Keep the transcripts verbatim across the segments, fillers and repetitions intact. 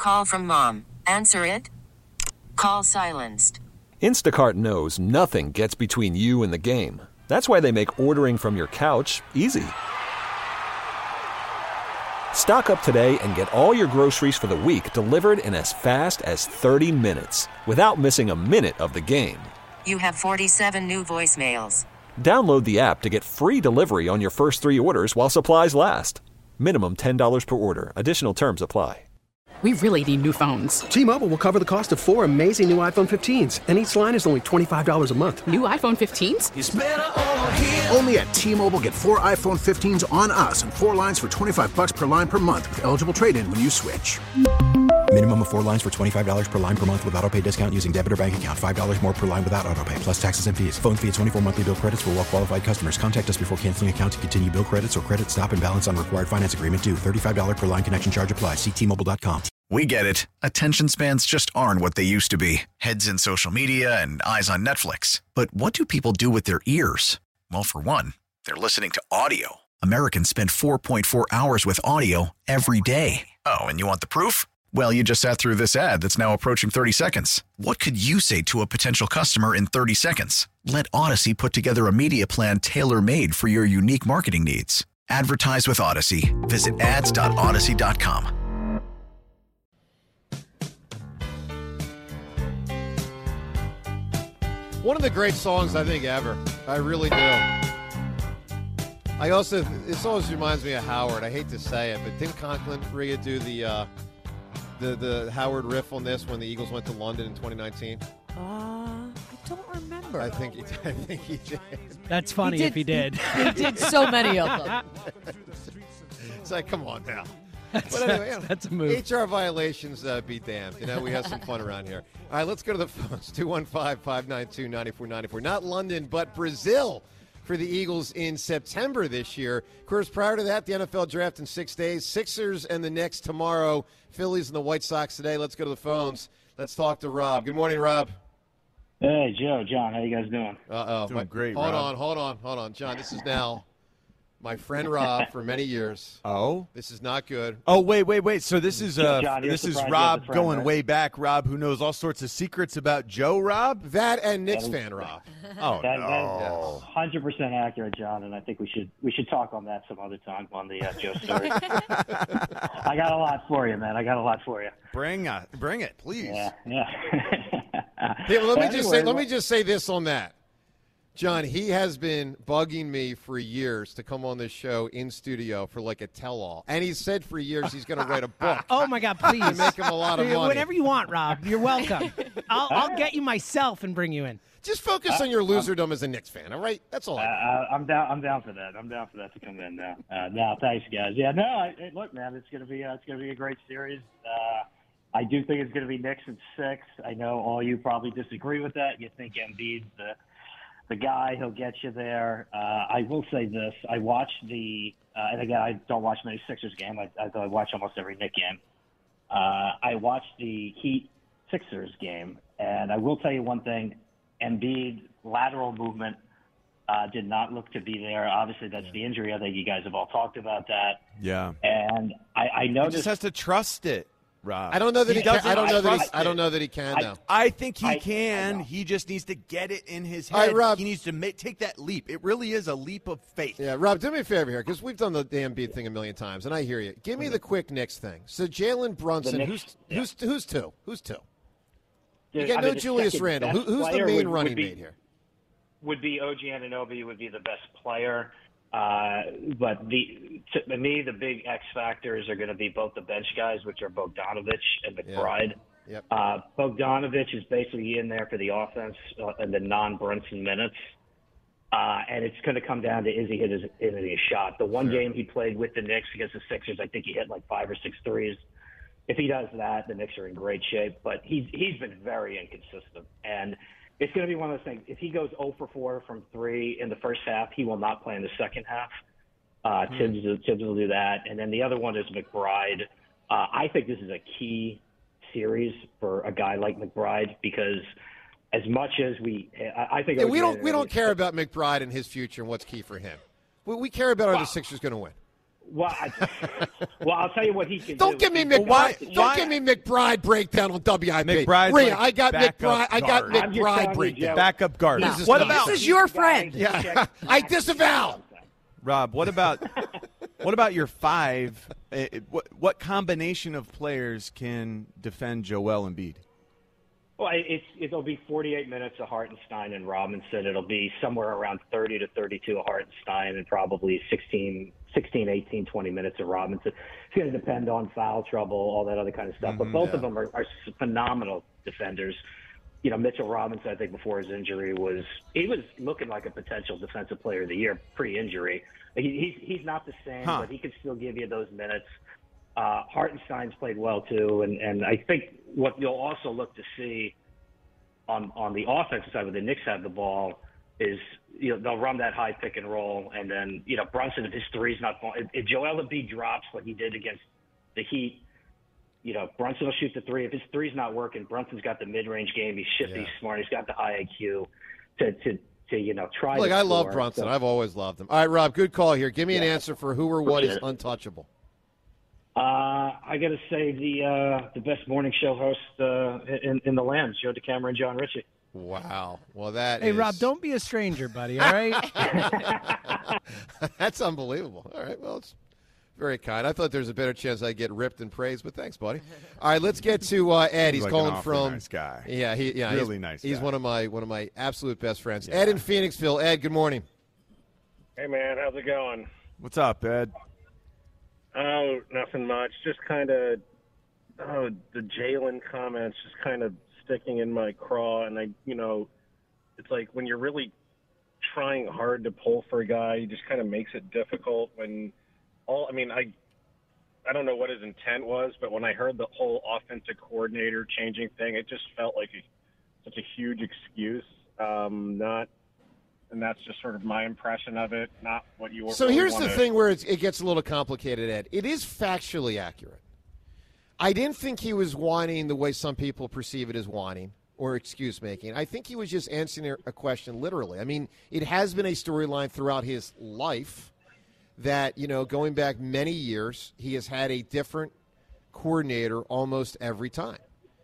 Call from mom. Answer it. Call silenced. Instacart knows nothing gets between you and the game. That's why they make ordering from your couch easy. Stock up today and get all your groceries for the week delivered in as fast as thirty minutes without missing a minute of the game. You have forty-seven new voicemails. Download the app to get free delivery on your first three orders while supplies last. Minimum ten dollars per order. Additional terms apply. We really need new phones. T-Mobile will cover the cost of four amazing new iPhone fifteens, and each line is only twenty-five dollars a month. New iPhone fifteens? It's better over here. Only at T-Mobile, get four iPhone fifteens on us and four lines for twenty-five bucks per line per month with eligible trade-in when you switch. Minimum of four lines for twenty-five dollars per line per month with autopay discount using debit or bank account. five dollars more per line without autopay, plus taxes and fees. Phone fee at twenty-four monthly bill credits for well-qualified customers. Contact us before canceling account to continue bill credits or credit stop and balance on required finance agreement due. thirty-five dollars per line connection charge applies. See T Mobile dot com. We get it. Attention spans just aren't what they used to be. Heads in social media and eyes on Netflix. But what do people do with their ears? Well, for one, they're listening to audio. Americans spend four point four hours with audio every day. Oh, and you want the proof? Well, you just sat through this ad that's now approaching thirty seconds. What could you say to a potential customer in thirty seconds? Let Odyssey put together a media plan tailor-made for your unique marketing needs. Advertise with Odyssey. Visit ads dot odyssey dot com. One of the great songs I think ever. I really do. I also, this always reminds me of Howard. I hate to say it, but didn't Conklin Ria do the uh, the the Howard riff on this when the Eagles went to London in twenty nineteen? Uh, I don't remember. I think he, I think he did. That's funny he if he did. He did so many of them. It's like, come on now. That's, But anyway, that's, you know, that's a move. H R violations uh, be damned. You know, we have some fun around here. All right, let's go to the phones. two one five, five nine two, nine four nine four. Not London, but Brazil for the Eagles in September this year. Of course, prior to that, the N F L draft in six days. Sixers and the Knicks tomorrow. Phillies and the White Sox today. Let's go to the phones. Let's talk to Rob. Good morning, Rob. Hey, Joe, John, how you guys doing? Uh-oh. Doing My, great, Hold Rob. on, hold on, hold on. John, this is now my friend Rob for many years. Oh? This is not good. Oh, wait, wait, wait. So this is uh, John, you're this is surprised you have Rob a friend, going right? way back, Rob, who knows all sorts of secrets about Joe, Rob? That and Knicks That is- fan Rob. Oh, That, no. that's one hundred percent accurate, John, and I think we should we should talk on that some other time on the uh, Joe story. I got a lot for you, man. I got a lot for you. Bring, uh, bring it, please. Yeah, yeah. Hey, well, let me just say, Anyway, let me just say this on that. John, he has been bugging me for years to come on this show in studio for like a tell-all. And he's said for years he's going to write a book. Oh, my God, please. To make him a lot of money. Whatever you want, Rob. You're welcome. I'll, I'll get you myself and bring you in. Just focus on your loserdom as a Knicks fan, all right? That's all Uh, I uh, I'm down. I'm down for that. I'm down for that to come in now. Uh, no, thanks, guys. Yeah, no. I, hey, look, man, it's gonna be uh, it's gonna be a great series. Uh, I do think it's gonna be Knicks in six. I know all you probably disagree with that. You think Embiid's the the guy. He'll get you there. Uh, I will say this: I watched the, uh, and again, I don't watch many Sixers game. I, I, I watch almost every Knicks game. Uh, I watched the Heat Sixers game, and I will tell you one thing. Embiid lateral movement uh, did not look to be there. Obviously, that's the injury. I think you guys have all talked about that. Yeah. And I, I He noticed. just has to trust it, Rob. I don't know that he, can. doesn't I don't know that he, trust I don't it. know that he can I- though. I think he I- I can. know. He just needs to get it in his All right, head. Rob. He needs to ma- take that leap. It really is a leap of faith. Yeah, Rob, do me a favor here because we've done the damn Embiid thing a million times, and I hear you. Give me the quick Knicks thing. So Jalen Brunson, The who's Knicks- yeah. who's who's two? Who's two? You I got mean, no the Julius second Randle. Who, best who's the player main would- running would be- mate here? would be O G Anunoby would be the best player. Uh, but the to me, the big X factors are going to be both the bench guys, which are Bogdanovich and McBride. Yep. Uh, Bogdanovich is basically in there for the offense uh, and the non-Brunson minutes. Uh, and it's going to come down to is he hit his, hit his shot. The one Sure. game he played with the Knicks against the Sixers, I think he hit like five or six threes. If he does that, the Knicks are in great shape. But he's he's been very inconsistent. And it's going to be one of those things. If he goes zero for four from three in the first half, he will not play in the second half. Uh, Hmm. Tibbs, Tibbs will do that. And then the other one is McBride. Uh, I think this is a key series for a guy like McBride because as much as we – I think Yeah, we don't we don't care about McBride and his future and what's key for him. We, we care about are the Sixers going to win? Well, I, well, I'll tell you what he can Don't do. give me McBride. why- don't why- give me McBride breakdown on W I P. McBride's Rhea, like I got backup McBride. I got guard. I'm just McBride telling you, breakdown. Joe. Backup guard. This is What not- about This is your friend. Yeah, I disavow. Rob? What about what about your five? Uh, what what combination of players can defend Joel Embiid? Well, it's, it'll be forty-eight minutes of Hartenstein and Robinson. It'll be somewhere around thirty to thirty-two of Hartenstein and probably sixteen, sixteen, eighteen, twenty minutes of Robinson. It's going to depend on foul trouble, all that other kind of stuff. But both of them are, are phenomenal defenders. You know, Mitchell Robinson, I think before his injury was he was looking like a potential defensive player of the year pre-injury. He, he's he's not the same, Huh. but he can still give you those minutes. Uh, Hartenstein's played well too, and, and I think what you'll also look to see on on the offensive side, when the Knicks have the ball, is you know they'll run that high pick and roll, and then you know Brunson, if his three's not falling, if, if Joel Embiid drops like he did against the Heat, you know Brunson will shoot the three. If his three's not working, Brunson's got the mid range game. He's shifty, Yeah. smart. He's got the high I Q to to to you know try. Look, to I love score. Brunson. So- I've always loved him. All right, Rob, good call here. Give me an Yeah. answer for who or what is Appreciate it. untouchable. Uh, I got to say the uh, the best morning show host uh, in in the land, Joe DeCamera and John Ritchie. Wow. Well, that Hey, is- Rob, don't be a stranger, buddy, all right? That's unbelievable. All right, well, it's very kind. I thought there was a better chance I'd get ripped and praised, but thanks, buddy. All right, let's get to uh, Ed. He's Seems like calling an awfully from. nice guy. Yeah, he, yeah, Really he's, nice He's guy. one of my one of my absolute best friends. Yeah. Ed in Phoenixville. Ed, good morning. Hey, man, how's it going? What's up, Ed? Oh, nothing much. Just kind of, oh, the Jalen comments just kind of sticking in my craw. And I, you know, it's like when you're really trying hard to pull for a guy, he just kind of makes it difficult. When all, I mean, I, I don't know what his intent was, but when I heard the whole offensive coordinator changing thing, it just felt like a, such a huge excuse. Um, not. And that's just sort of my impression of it, not what you. So really here's wanna... the thing where it's, it gets a little complicated, Ed. It is factually accurate. I didn't think he was whining the way some people perceive it as whining or excuse making. I think he was just answering a question literally. I mean, it has been a storyline throughout his life that, you know, going back many years, he has had a different coordinator almost every time.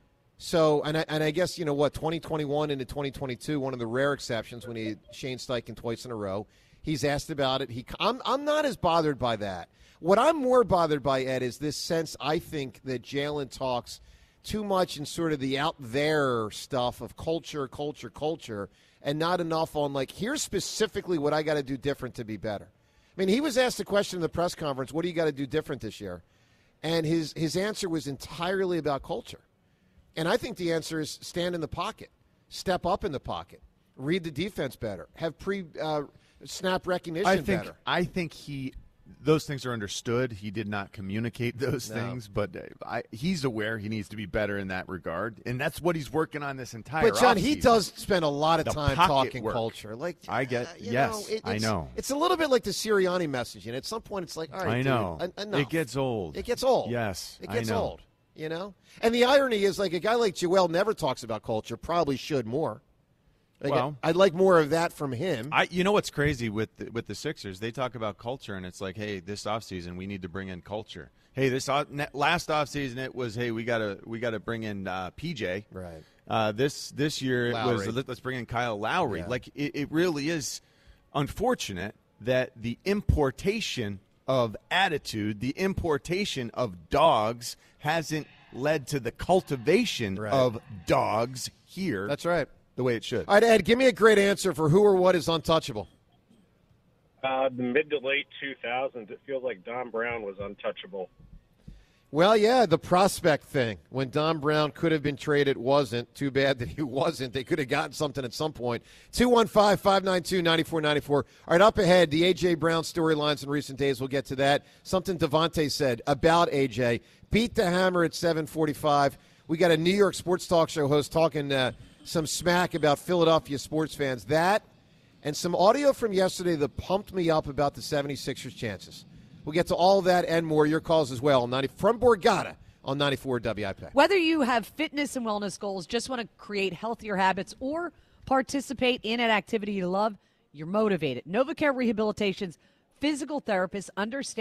So, and I, and I guess, you know what, twenty twenty-one into twenty twenty-two, one of the rare exceptions when he had Shane Steichen twice in a row. He's asked about it. He, I'm, I'm not as bothered by that. What I'm more bothered by, Ed, is this sense, I think, that Jalen talks too much in sort of the out there stuff of culture, culture, culture, and not enough on, like, here's specifically what I got to do different to be better. I mean, he was asked a question in the press conference, what do you got to do different this year? And his, his answer was entirely about culture. And I think the answer is stand in the pocket, step up in the pocket, read the defense better, have pre uh, snap recognition I think better. I think he those things are understood. He did not communicate those No. things, but uh, I, he's aware he needs to be better in that regard, and that's what he's working on this entire. But John, he offseason. does spend a lot of The time pocket talking work. culture. Like I get, uh, you yes, know, it- I it's- know. It's a little bit like the Sirianni message, and at some point, it's like, all right, I know. dude, en- enough. It gets old. It gets old. Yes, it I gets know. old. You know, and the irony is, like a guy like Joel never talks about culture. Probably should more. Like, Well- I'd like more of that from him. I, you know what's crazy with the, with the Sixers? They talk about culture, and it's like, hey, this offseason we need to bring in culture. Hey, this off, last offseason it was, hey, we gotta we gotta bring in uh, P J. Right. Uh, this this year it Lowry. was let, let's bring in Kyle Lowry. Yeah. Like it, it really is unfortunate that the importation of attitude, the importation of dogs, hasn't led to the cultivation Right. of dogs here. That's right. The way it should. All right, Ed, give me a great answer for who or what is untouchable. Uh, the mid to late two thousands, it feels like Don Brown was untouchable. Well, yeah, the prospect thing. When Don Brown could have been traded, wasn't. Too bad that he wasn't. They could have gotten something at some point. two one five, five nine two, nine four nine four. All right, up ahead, the A J. Brown storylines in recent days. We'll get to that. Something Devontae said about A J. Beat the Hammer at seven forty-five. We got a New York sports talk show host talking uh, some smack about Philadelphia sports fans. That and some audio from yesterday that pumped me up about the seventy-sixers' chances. We'll get to all that and more. Your calls as well. ninety from Borgata on ninety-four W I P. Whether you have fitness and wellness goals, just want to create healthier habits, or participate in an activity you love, you're motivated. NovaCare Rehabilitation's physical therapists understand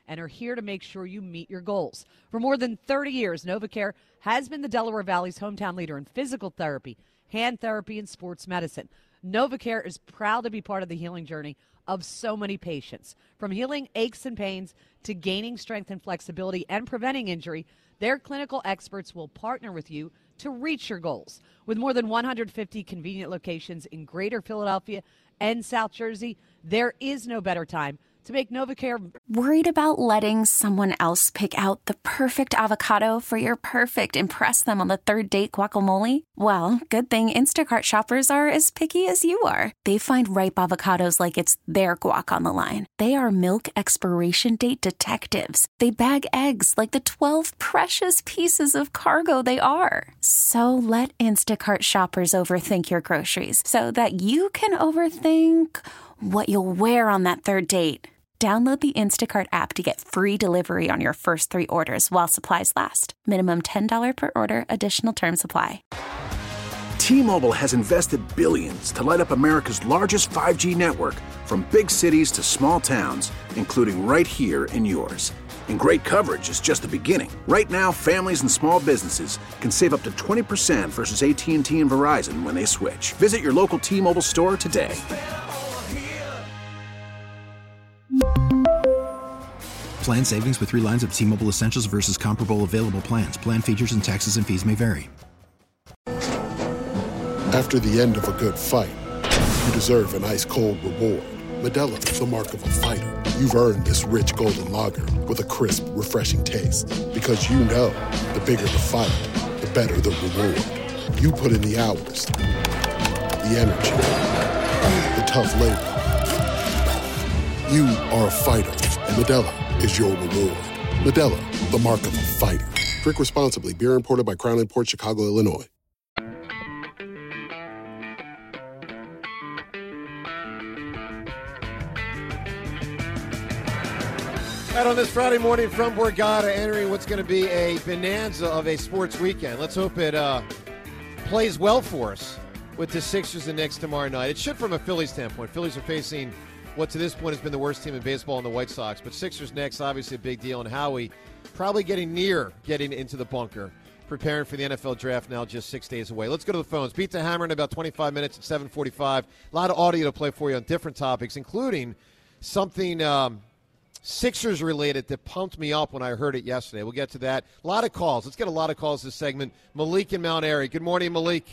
and are here to make sure you meet your goals. For more than thirty years, NovaCare has been the Delaware Valley's hometown leader in physical therapy, hand therapy, and sports medicine. NovaCare is proud to be part of the healing journey of so many patients. From healing aches and pains to gaining strength and flexibility and preventing injury, their clinical experts will partner with you to reach your goals. With more than one hundred fifty convenient locations in Greater Philadelphia and South Jersey, there is no better time to make NovaCare. Worried about letting someone else pick out the perfect avocado for your perfect impress them on the third date guacamole? Well, good thing Instacart shoppers are as picky as you are. They find ripe avocados like it's their guac on the line. They are milk expiration date detectives. They bag eggs like the twelve precious pieces of cargo they are. So let Instacart shoppers overthink your groceries so that you can overthink what you'll wear on that third date. Download the Instacart app to get free delivery on your first three orders while supplies last. Minimum ten dollars per order. Additional terms apply. T-Mobile has invested billions to light up America's largest five G network, from big cities to small towns, including right here in yours. And great coverage is just the beginning. Right now, families and small businesses can save up to twenty percent versus A T and T and Verizon when they switch. Visit your local T-Mobile store today. Plan savings with three lines of T-Mobile Essentials versus comparable available plans. Plan features and taxes and fees may vary. After the end of a good fight, you deserve an ice-cold reward. Modelo is the mark of a fighter. You've earned this rich golden lager with a crisp, refreshing taste. Because you know, the bigger the fight, the better the reward. You put in the hours, the energy, the tough labor. You are a fighter, and Modelo is your reward. Modelo, the mark of a fighter. Drink responsibly. Beer imported by Crown Imports, Chicago, Illinois. Right on this Friday morning from Borgata, entering what's going to be a bonanza of a sports weekend. Let's hope it uh, plays well for us with the Sixers and Knicks tomorrow night. It should from a Phillies standpoint. Phillies are facing what to this point has been the worst team in baseball in the White Sox. But Sixers Knicks, obviously a big deal. And Howie probably getting near getting into the bunker, preparing for the N F L draft now just six days away. Let's go to the phones. Beat the Hammer in about twenty-five minutes at seven forty-five. A lot of audio to play for you on different topics, including something um, Sixers-related that pumped me up when I heard it yesterday. We'll get to that. A lot of calls. Let's get a lot of calls this segment. Malik in Mount Airy. Good morning, Malik.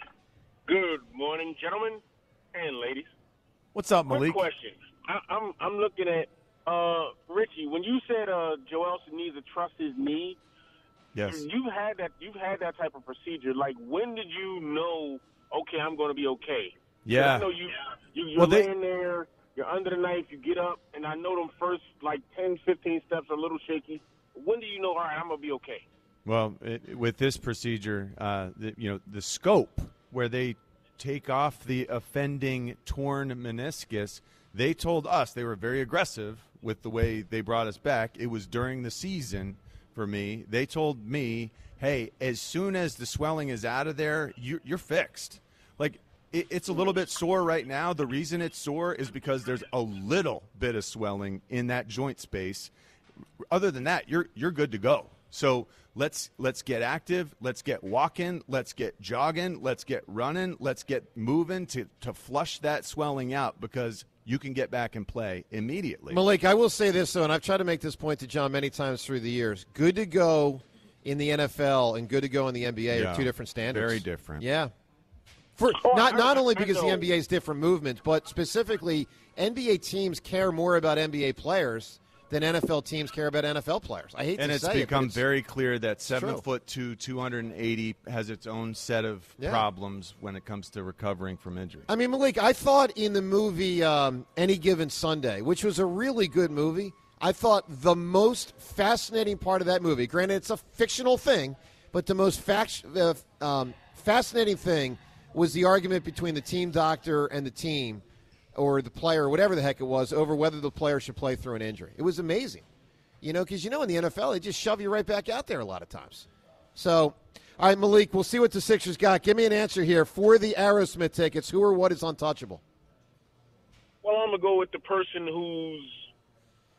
Good morning, gentlemen and ladies. What's up, Malik? Quick question. I, I'm I'm looking at uh, Richie. When you said uh, Joel needs to trust his knee, yes, you've had that. You've had that type of procedure. Like, when did you know? Okay, I'm going to be okay. Yeah. I know you. you you're well, they, laying there. You're under the knife. You get up, and I know them first like ten, fifteen steps are a little shaky. When do you know? All right, I'm going to be okay. Well, it, with this procedure, uh, the, you know, the scope where they take off the offending torn meniscus, they told us they were very aggressive with the way they brought us back. It was during the season for me. They told me, hey, as soon as the swelling is out of there, you're, you're fixed. Like, it, it's a little bit sore right now. The reason it's sore is because there's a little bit of swelling in that joint space. Other than that, you're you're good to go. So let's let's get active. Let's get walking. Let's get jogging. Let's get running. Let's get moving to, to flush that swelling out, because you can get back and play immediately. Malik, I will say this, though, and I've tried to make this point to John many times through the years. Good to go in the N F L and good to go in the N B A yeah, are two different standards. Very different. Yeah. For not not only because the N B A's different movements, but specifically N B A teams care more about N B A players than N F L teams care about N F L players. I hate and to it's say it, become it's very clear that seven true. foot two, two hundred eighty has its own set of Yeah. problems when it comes to recovering from injury. I mean, Malik, I thought in the movie um, Any Given Sunday, which was a really good movie, I thought the most fascinating part of that movie, granted it's a fictional thing, but the most fact, uh, um, fascinating thing was the argument between the team doctor and the team, or the player, or whatever the heck it was, over whether the player should play through an injury. It was amazing. You know, because, you know, in the N F L, they just shove you right back out there a lot of times. So, all right, Malik, we'll see what the Sixers got. Give me an answer here. For the Aerosmith tickets, who or what is untouchable? Well, I'm going to go with the person who's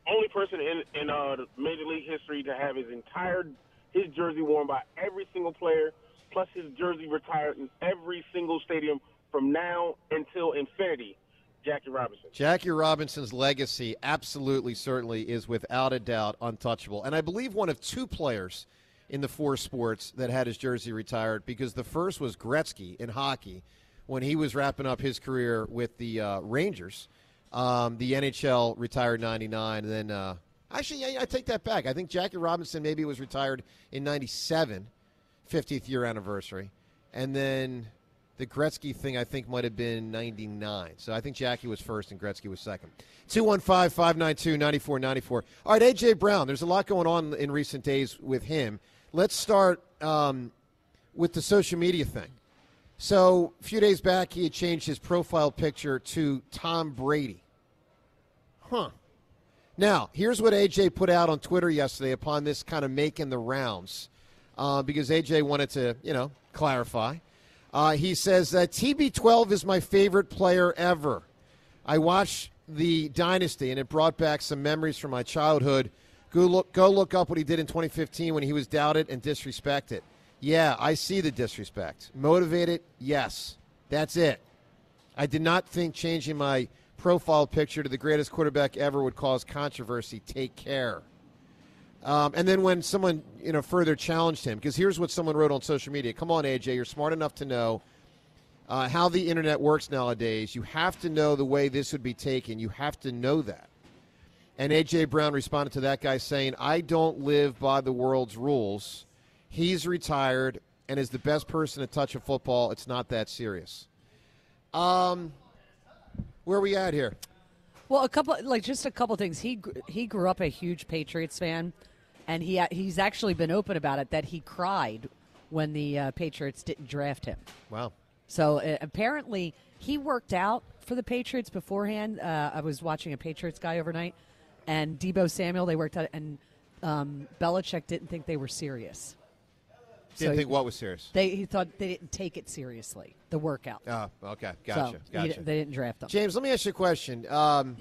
only person in in uh, Major League history to have his entire his jersey worn by every single player, plus his jersey retired in every single stadium from now until infinity. Jackie Robinson. Jackie Robinson's legacy absolutely, certainly is without a doubt untouchable. And I believe one of two players in the four sports that had his jersey retired, because the first was Gretzky in hockey when he was wrapping up his career with the uh, Rangers. Um, the N H L retired ninety-nine, and then uh, actually, I, I take that back. I think Jackie Robinson maybe was retired in ninety-seven, fiftieth year anniversary, and then the Gretzky thing I think might have been ninety-nine. So I think Jackie was first and Gretzky was second. two one five, five nine two, nine four nine four. All right, A J. Brown. There's a lot going on in recent days with him. Let's start um, with the social media thing. So a few days back, he had changed his profile picture to Tom Brady. Huh. Now, here's what A J put out on Twitter yesterday upon this kind of making the rounds, uh, because A J wanted to, you know, clarify. Uh, he says, uh, T B twelve is my favorite player ever. I watched the Dynasty, and it brought back some memories from my childhood. Go look, go look up what he did in twenty fifteen when he was doubted and disrespected. Yeah, I see the disrespect. Motivated? Yes. That's it. I did not think changing my profile picture to the greatest quarterback ever would cause controversy. Take care. Um, and then when someone, you know, further challenged him, because here's what someone wrote on social media. Come on, A J, you're smart enough to know uh, how the internet works nowadays. You have to know the way this would be taken. You have to know that. And A J. Brown responded to that guy saying, I don't live by the world's rules. He's retired and is the best person to touch a football. It's not that serious. Um, where are we at here? Well, a couple, like just a couple things. He he grew up a huge Patriots fan, and he he's actually been open about it that he cried when the uh, Patriots didn't draft him. Wow. So uh, apparently he worked out for the Patriots beforehand. Uh, I was watching a Patriots guy overnight, and Deebo Samuel, they worked out, and um, Belichick didn't think they were serious. Didn't so think he, what was serious? They he thought they didn't take it seriously, the workout. Oh, okay, gotcha, So gotcha. he, they didn't draft him. James, let me ask you a question. Um,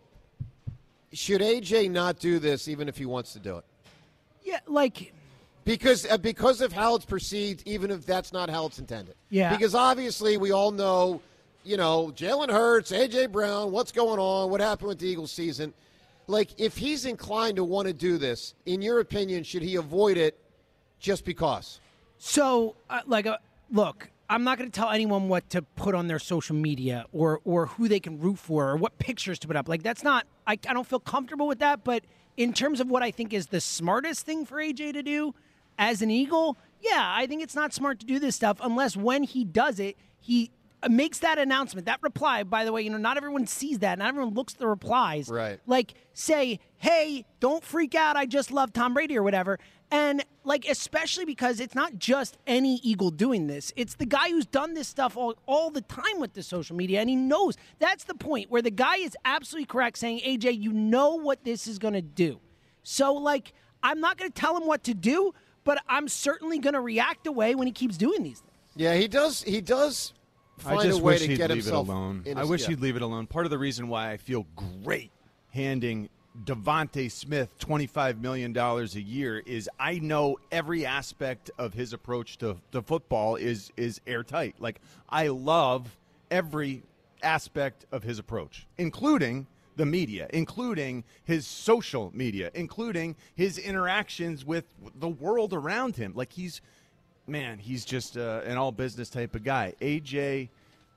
should A J not do this even if he wants to do it? Yeah, like because uh, because of how it's perceived, even if that's not how it's intended. Yeah. Because obviously we all know, you know, Jalen Hurts, A J. Brown, what's going on, what happened with the Eagles season. Like, if he's inclined to want to do this, in your opinion, should he avoid it just because? So, uh, like, uh, look, I'm not going to tell anyone what to put on their social media or or who they can root for or what pictures to put up. Like, that's not, I, I don't feel comfortable with that. But in terms of what I think is the smartest thing for A J to do as an Eagle, yeah, I think it's not smart to do this stuff unless when he does it, he makes that announcement, that reply. By the way, you know, not everyone sees that. Not everyone looks at the replies. Right. Like, say, hey, don't freak out. I just love Tom Brady or whatever. And, like, especially because it's not just any Eagle doing this. It's the guy who's done this stuff all, all the time with the social media, and he knows. That's the point where the guy is absolutely correct saying, A J, you know what this is going to do. So, like, I'm not going to tell him what to do, but I'm certainly going to react away when he keeps doing these things. Yeah, he does. He does find I just a way wish to he'd get leave himself it alone. in I his- wish yeah. he'd leave it alone. Part of the reason why I feel great handing Devontae Smith twenty-five million dollars a year is I know every aspect of his approach to, to football is is airtight. Like, I love every aspect of his approach, including the media, including his social media, including his interactions with the world around him. Like, he's, man, he's just uh, an all-business type of guy. A J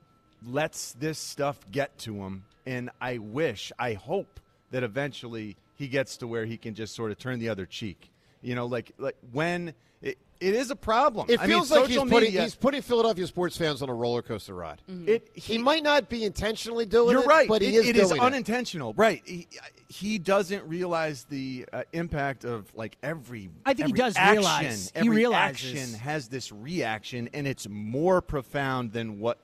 lets this stuff get to him, and I wish, I hope that eventually he gets to where he can just sort of turn the other cheek. You know, like like when it, it is a problem. It I feels mean, like he's social putting, media, he's putting Philadelphia sports fans on a roller coaster ride. It, he, might not be intentionally doing You're it, right. but he it, is it doing is it. unintentional. Right. He, he doesn't realize the uh, impact of, like, every I think he every does action, realize. He Every realizes. action has this reaction, and it's more profound than what you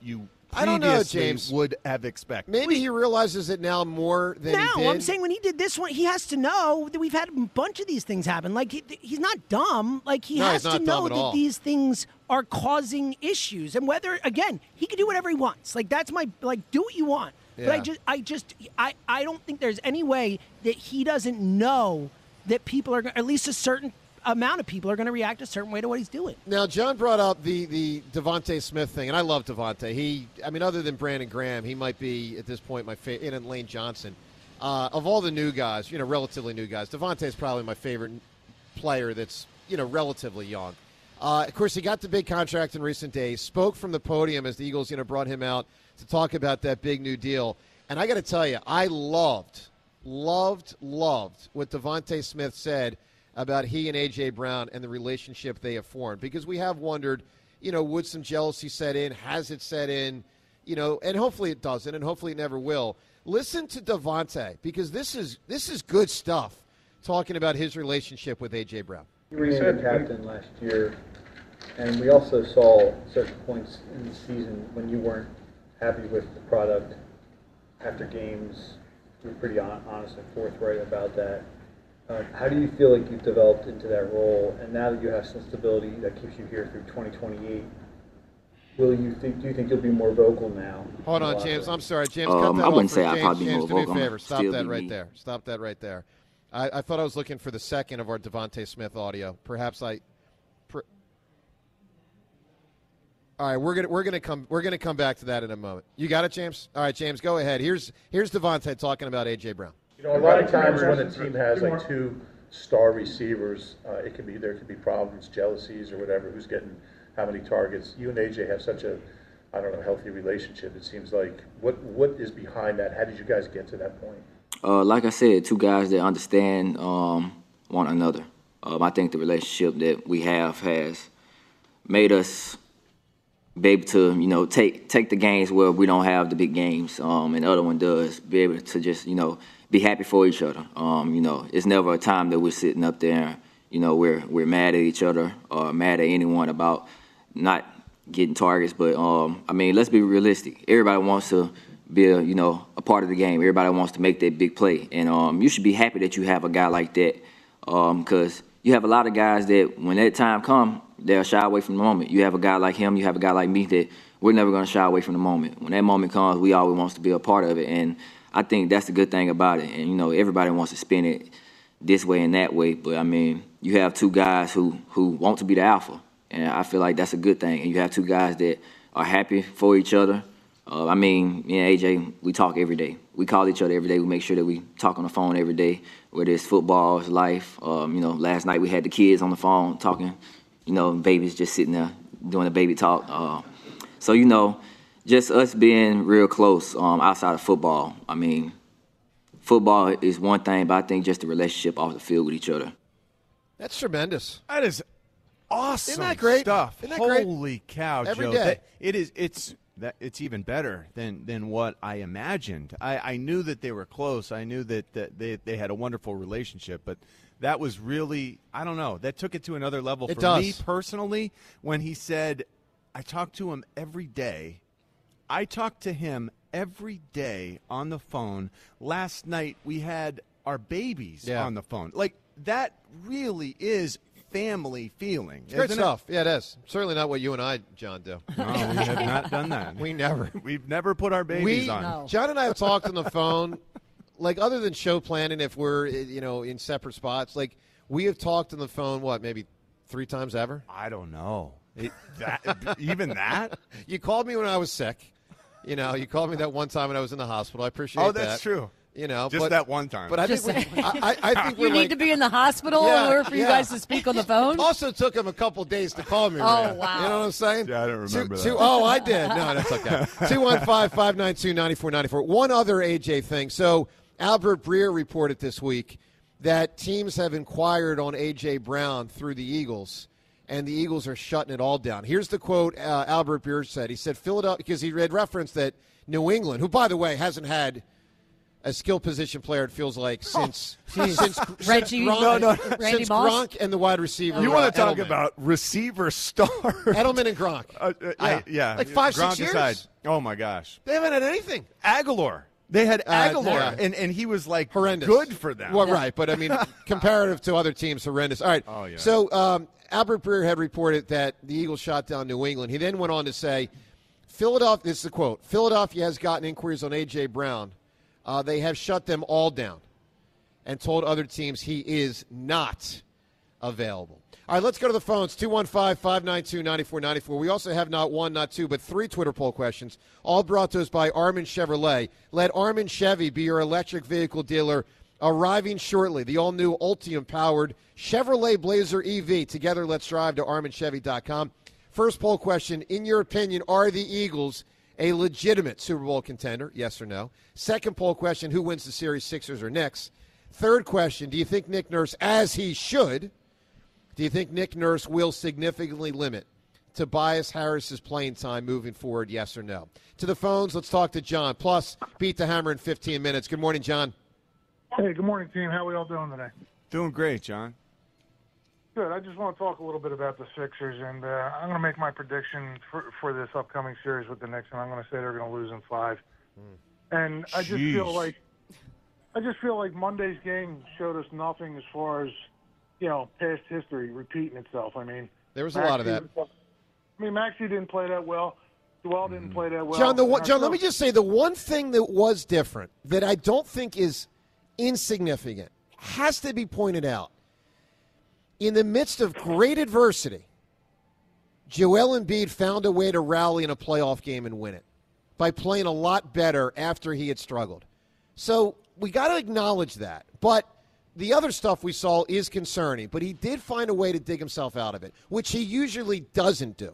I don't know, previously James. would have expected. Maybe he realizes it now more than now, he did. I'm saying when he did this one, he has to know that we've had a bunch of these things happen. Like, he, he's not dumb. Like, he No, has he's to not know dumb at that all. these things are causing issues. And whether, again, he can do whatever he wants. Like, that's my, like, do what you want. But I Yeah. just, I just, I, I don't think there's any way that he doesn't know that people are, at least a certain amount of people are going to react a certain way to what he's doing. Now, John brought up the, the Devontae Smith thing, and I love Devontae. He, I mean, other than Brandon Graham, he might be, at this point, my favorite, and Lane Johnson. Uh, of all the new guys, you know, relatively new guys, Devontae is probably my favorite player that's, you know, relatively young. Uh, of course, he got the big contract in recent days, spoke from the podium as the Eagles, you know, brought him out to talk about that big new deal. And I got to tell you, I loved, loved, loved what Devontae Smith said about he and A J. Brown and the relationship they have formed. Because we have wondered, you know, would some jealousy set in? Has it set in? You know, and hopefully it doesn't, and hopefully it never will. Listen to Devontae, because this is this is good stuff, talking about his relationship with A J. Brown. You were named the captain last year, and we also saw certain points in the season when you weren't happy with the product after games. You were pretty on, honest and forthright about that. Uh, how do you feel like you've developed into that role, and now that you have some stability that keeps you here through twenty twenty-eight, will you think? Do you think you'll be more vocal now? Hold on, James. I'm sorry, James. Um, cut that I wouldn't off say for I'd James. probably be James, more do me a vocal. favor. I'm Stop still that be right me. there. Stop that right there. I, I thought I was looking for the second of our Devontae Smith audio. Perhaps I. Per, all right, we're gonna we're gonna come we're gonna come back to that in a moment. You got it, James. All right, James, go ahead. Here's here's Devontae talking about A J. Brown. You know, a lot of times when a team has like two star receivers, uh, it can be there could be problems, jealousies, or whatever. Who's getting how many targets? You and A J have such a, I don't know, healthy relationship. It seems like what what is behind that? How did you guys get to that point? Uh, like I said, two guys that understand um, one another. Um, I think the relationship that we have has made us be able to, you know, take take the games where we don't have the big games, um, and the other one does. Be able to just, you know, be happy for each other. Um, you know, it's never a time that we're sitting up there, you know, we're we're mad at each other or mad at anyone about not getting targets. But um, I mean, let's be realistic. Everybody wants to be a, you know, a part of the game. Everybody wants to make that big play, and um, you should be happy that you have a guy like that, because um, you have a lot of guys that when that time comes, they'll shy away from the moment. You have a guy like him, you have a guy like me that we're never going to shy away from the moment. When that moment comes, we always want to be a part of it, and I think that's the good thing about it. And, you know, everybody wants to spin it this way and that way, but, I mean, you have two guys who, who want to be the alpha, and I feel like that's a good thing. And you have two guys that are happy for each other. Uh, I mean, me and A J, we talk every day. We call each other every day. We make sure that we talk on the phone every day, whether it's football, it's life. Um, you know, last night we had the kids on the phone talking, you know, babies just sitting there doing the baby talk. Uh, so, you know, just us being real close um, outside of football. I mean, football is one thing, but I think just the relationship off the field with each other. That's tremendous. That is awesome. Isn't that great? Stuff. Isn't that great? Holy cow, Every Joe! day. That, it is. It's that. It's even better than than what I imagined. I, I knew that they were close. I knew that, that they they had a wonderful relationship, but that was really, I don't know. That took it to another level It for does. me personally. When he said, "I talk to him every day." I talked to him every day on the phone. Last night we had our babies Yeah. on the phone. Like, that really is family feeling. It's great isn't it? stuff. Yeah, it is. Certainly not what you and I, John, do. No, we have not done that. We never. We've never put our babies we, on. John and I have talked on the phone, like other than show planning, if we're you know in separate spots, like we have talked on the phone. What, maybe three times ever? I don't know. It, that, even that? You called me when I was sick. You know, you called me that one time when I was in the hospital. I appreciate Oh, that. that's true. You know, Just but, that one time. But I Just think we, saying. I, I, I think You we're need like, to be in the hospital Yeah, in order for you yeah. guys to speak on the phone? Also took him a couple days to call me. Oh, Maria. wow. You know what I'm saying? Yeah, I don't remember two, that. two, oh, I did. No, that's okay. two one five, five nine two, nine four nine four. One other A J thing. So Albert Breer reported this week that teams have inquired on A J. Brown through the Eagles, and the Eagles are shutting it all down. Here's the quote uh, Albert Breer said. He said, Philadelphia, because he read reference that New England, who, by the way, hasn't had a skill position player, it feels like, since Oh, since, Reggie- since Gronk, No, no. Randy since Moss? Gronk and the wide receiver. You uh, want to talk Edelman. about receiver stars? Edelman and Gronk. Uh, uh, I, Uh, yeah, like five, Gronk six years. aside. Oh my gosh, They haven't had anything. Aguilar. They had Uh, Aguilar, yeah. and, and he was like Horrendous. good for them. Well, right, but I mean, comparative to other teams, horrendous. All right. Oh, yeah. So um, Albert Breer had reported that the Eagles shot down New England. He then went on to say, Philadelphia, this is a quote, Philadelphia has gotten inquiries on A J. Brown. Uh, they have shut them all down and told other teams he is not available. All right, let's go to the phones, two one five, five nine two, nine four nine four. We also have not one, not two, but three Twitter poll questions, all brought to us by Armin Chevrolet. Let Armin Chevy be your electric vehicle dealer, arriving shortly. The all-new Ultium-powered Chevrolet Blazer E V. Together, let's drive to armin chevy dot com. First poll question, in your opinion, are the Eagles a legitimate Super Bowl contender, yes or no? Second poll question, who wins the series, Sixers or Knicks? Third question, do you think Nick Nurse, as he should, do you think Nick Nurse will significantly limit Tobias Harris's playing time moving forward, yes or no? To the phones, let's talk to John. Plus, beat the hammer in fifteen minutes. Good morning, John. Hey, good morning, team. How are we all doing today? Doing great, John. Good. I just want to talk a little bit about the Sixers, and uh, I'm going to make my prediction for, for this upcoming series with the Knicks, and I'm going to say they're going to lose in five. And I just Jeez. feel like I just feel like Monday's game showed us nothing as far as, you know, past history repeating itself. I mean, There was a lot of that. Maxey- I mean, Maxey didn't play that well. Dwell didn't play that well. John, the And one, I John, feel- let me just say the one thing that was different that I don't think is insignificant has to be pointed out. In the midst of great adversity, Joel Embiid found a way to rally in a playoff game and win it by playing a lot better after he had struggled. So we got to acknowledge that. But the other stuff we saw is concerning. But he did find a way to dig himself out of it, which he usually doesn't do.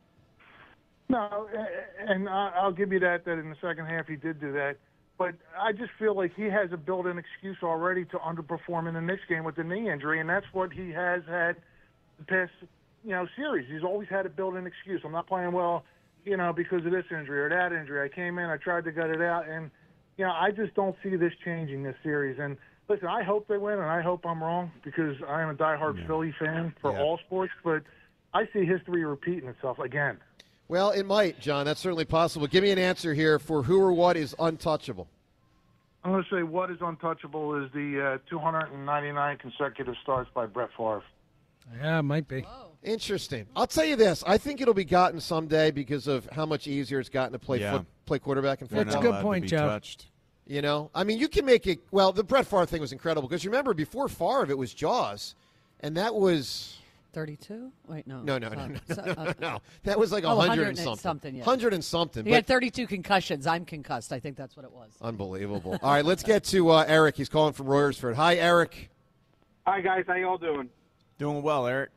No, and I- I'll give you that, that in the second half he did do that. But I just feel like he has a built-in excuse already to underperform in the Knicks game with the knee injury, and that's what he has had the past, you know, series. He's always had a built-in excuse. I'm not playing well, you know, because of this injury or that injury. I came in, I tried to gut it out, and, you know, I just don't see this changing this series. And, listen, I hope they win, and I hope I'm wrong because I am a diehard Yeah. Philly fan for Yeah. all sports, but I see history repeating itself again. Well, it might, John. That's certainly possible. Give me an answer here for who or what is untouchable. I'm going to say what is untouchable is the uh, two hundred ninety-nine consecutive starts by Brett Favre. Yeah, it might be. Interesting. I'll tell you this. I think it'll be gotten someday because of how much easier it's gotten to play Yeah. foot, play quarterback in football. That's a good point, Joe. Touched. You know, I mean, you can make it. Well, the Brett Favre thing was incredible because remember before Favre it was Jaws, and that was thirty-two? Wait, no. no, no, no, Uh, no, so- no, no, uh, no. That was like a oh, hundred 100 and something. something, yeah. Hundred and something. He but had thirty-two concussions. I'm concussed. I think that's what it was. unbelievable. All right, let's get to uh, Eric. He's calling from Royersford. Hi, Eric. Hi guys, how y'all doing? Doing well, Eric.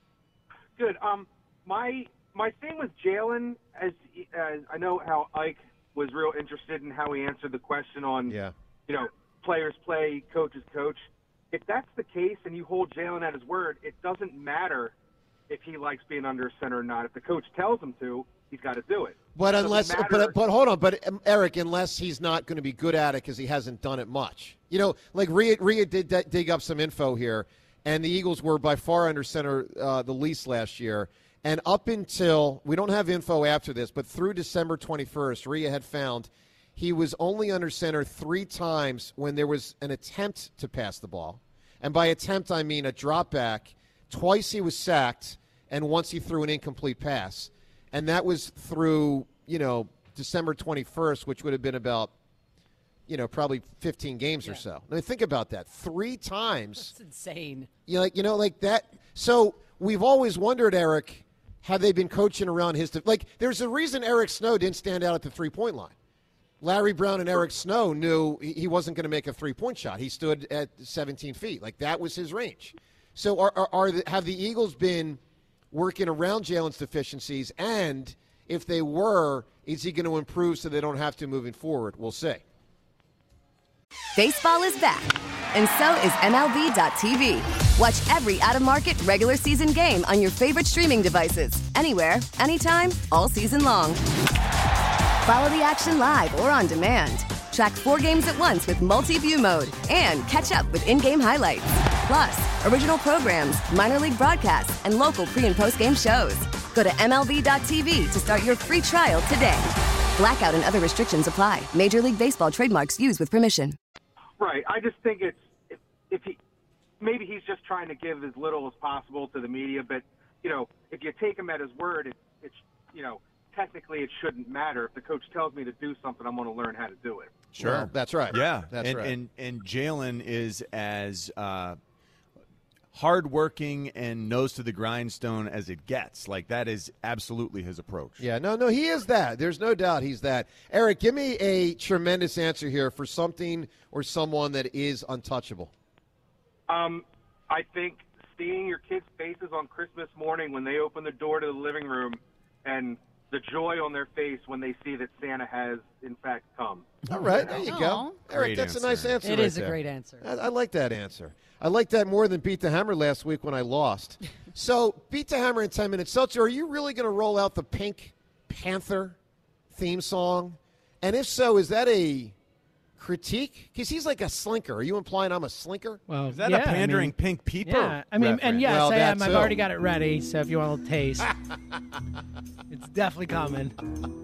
Good. Um, my my thing with Jalen, as, as I know how Ike was real interested in how he answered the question on, Yeah. you know, players play, coaches coach. If that's the case, and you hold Jalen at his word, it doesn't matter if he likes being under center or not. If the coach tells him to, he's got to do it. But Doesn't unless, matter- but but hold on, but um, Eric, unless he's not going to be good at it because he hasn't done it much. You know, like Rhea, Rhea did d- dig up some info here, and the Eagles were by far under center uh, the least last year. And up until we don't have info after this, but through December twenty-first, Rhea had found he was only under center three times when there was an attempt to pass the ball, and by attempt I mean a drop back. Twice he was sacked, and once he threw an incomplete pass. And that was through, you know, December twenty-first, which would have been about, you know, probably fifteen games or so. I mean, think about that. Three times. That's insane. You know, like, you know, like that. So we've always wondered, Eric, have they been coaching around his – like, there's a reason Eric Snow didn't stand out at the three-point line. Larry Brown and Eric Snow knew he wasn't going to make a three-point shot. He stood at seventeen feet. Like, that was his range. So are, are, are the, have the Eagles been working around Jalen's deficiencies? And if they were, is he going to improve so they don't have to moving forward? We'll see. Baseball is back, and so is M L B dot T V. Watch every out-of-market regular season game on your favorite streaming devices, anywhere, anytime, all season long. Follow the action live or on demand. Track four games at once with multi-view mode and catch up with in-game highlights. Plus, original programs, minor league broadcasts, and local pre- and post-game shows. Go to M L B dot T V to start your free trial today. Blackout and other restrictions apply. Major League Baseball trademarks used with permission. Right. I just think it's if, if he maybe he's just trying to give as little as possible to the media, but you know, if you take him at his word, it, it's you know, technically it shouldn't matter. If the coach tells me to do something, I'm going to learn how to do it. Sure, Well, that's right. Yeah, That's and, right. And and Jalen is as uh, hardworking and nose to the grindstone as it gets. Like that is absolutely his approach. Yeah, no, no, he is that. There's no doubt he's that. Eric, give me a tremendous answer here for something or someone that is untouchable. Um, I think seeing your kids' faces on Christmas morning when they open the door to the living room and the joy on their face when they see that Santa has, in fact, come. All right, there you go. Eric, Great that's answer. a nice answer It right is a there. great answer. I, I like that answer. I like that more than Beat the Hammer last week when I lost. So, Beat the Hammer in ten minutes. Seltzer, are you really going to roll out the Pink Panther theme song? And if so, is that a critique? Because he's like a slinker. Are you implying I'm a slinker? Well, Is that yeah, a pandering I mean, Pink Peeper? Yeah, I mean, and reference? yes, Well, I am. that I've too. already got it ready, so if you want a little taste, it's definitely coming.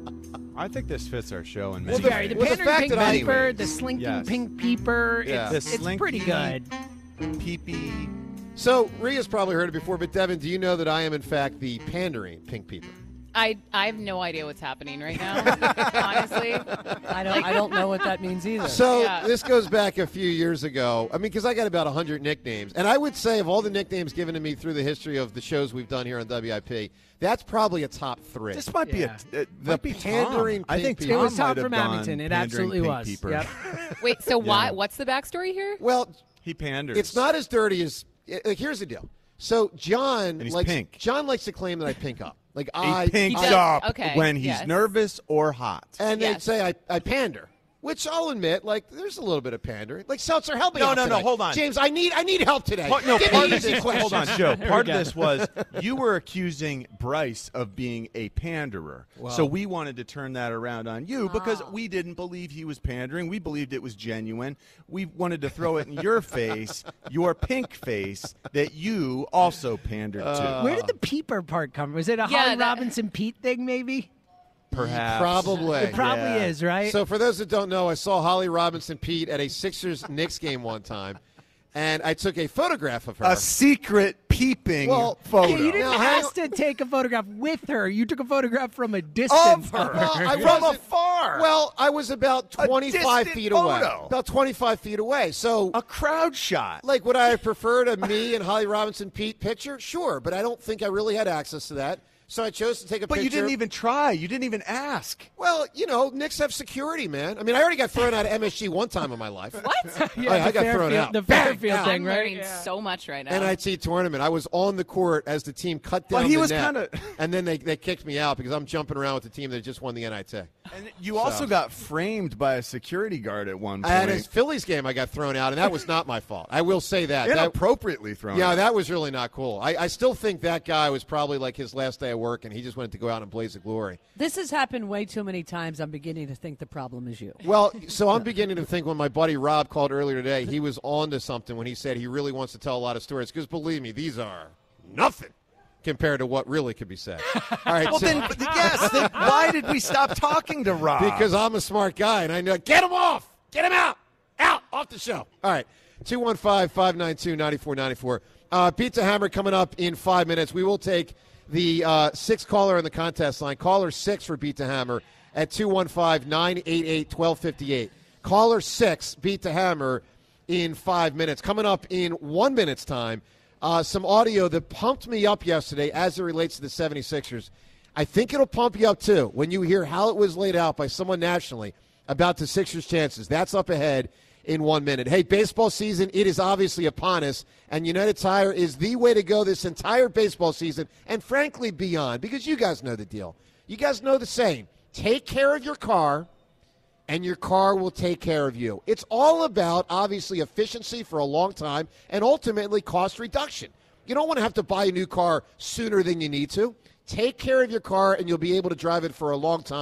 I think this fits our show in Well, many Gary, the ways. pandering fact pink that I- peeper, the slinking Yes. pink peeper, Yeah. it's, The it's pretty slinky- good. Pee-pee. So, Rhea's probably heard it before, but Devin, do you know that I am, in fact, the pandering Pink Peeper? I I have no idea what's happening right now. Honestly, I don't. I don't know what that means either. So Yeah. this goes back a few years ago. I mean, because I got about one hundred nicknames. And I would say of all the nicknames given to me through the history of the shows we've done here on W I P, that's probably a top three. This might be Yeah. a, it The might be Tom. pandering I think Pink It Tom was Tom might have from done Abington. It pandering absolutely Pink was. Peeper. Yep. wait. So why? Yeah. What's the backstory here? Well, He panders. it's not as dirty as like. Here's the deal. So John he's likes pink. John likes to claim that I pink up. Like He I pinks I- does. up Okay, when he's yes. nervous or hot. and Yes. they'd say I, I pander. Which I'll admit, like, there's a little bit of pandering. Like, Seltzer, help me No, out no, no, today. hold on. James, I need I need help today. Part- no, Give part me of easy this, questions. hold on, Joe. Part we of go. this was you were accusing Bryce of being a panderer. So we wanted to turn that around on you because we didn't believe he was pandering. We believed it was genuine. We wanted to throw it in your face, your pink face, that you also pandered to. Where did the peeper part come from? Was it a Yeah, Holly that- Robinson Pete thing, maybe? Perhaps. Probably. It probably Yeah. is, right? So for those that don't know, I saw Holly Robinson Pete at a Sixers-Knicks game one time, and I took a photograph of her. A secret peeping Well, photo. Yeah, you didn't Now, hang ask to take a photograph with her. You took a photograph from a Of distance. her. Well, I From wasn't- afar. Well, I was about A twenty-five distant feet away. photo. About twenty-five feet away. So, A crowd shot. like, would I have preferred a me and Holly Robinson Pete picture? Sure, but I don't think I really had access to that. So I chose to take a But picture. you didn't even try. You didn't even ask. Well, you know, Knicks have security, man. I mean, I already got thrown out of M S G one time in my life. What? Yeah, I, the I got thrown Fairfield- out. The Bang, Fairfield out. thing, I'm right? learning Yeah. so much right now. N I T tournament. I was on the court as the team cut down Well, he the was net, kinda- and then they, they kicked me out because I'm jumping around with the team that just won the N I T. And you also got framed by a security guard at one I point. had a Phillies game. I got thrown out, and that was not my fault. I will say that. That- Inappropriately thrown yeah, out. that was really not cool. I, I still think that guy was probably like his last day of work, and he just wanted to go out and blaze the glory. This has happened way too many times. I'm beginning to think the problem is you. Well, so I'm beginning to think when my buddy Rob called earlier today, he was on to something when he said he really wants to tell a lot of stories. Because believe me, these are nothing compared to what really could be said. All right, Well, so- then, yes. Then why did we stop talking to Rob? because I'm a smart guy, and I know, get him off! Get him out! Out! Off the show. All right, two one five, five nine two, nine four nine four. Uh, Pizza Hammer coming up in five minutes. We will take the uh, sixth caller in the contest line. Caller six for Beat the Hammer at two one five, nine eight eight, one two five eight. Caller six, Beat the Hammer in five minutes. Coming up in one minute's time, uh, some audio that pumped me up yesterday as it relates to the seventy-sixers. I think it'll pump you up, too, when you hear how it was laid out by someone nationally about the Sixers' chances. That's up ahead in one minute. Hey, baseball season, it is obviously upon us, and United Tire is the way to go this entire baseball season, and frankly, beyond, because you guys know the deal. You guys know the saying, take care of your car, and your car will take care of you. It's all about, obviously, efficiency for a long time, and ultimately cost reduction. You don't want to have to buy a new car sooner than you need to. Take care of your car, and you'll be able to drive it for a long time.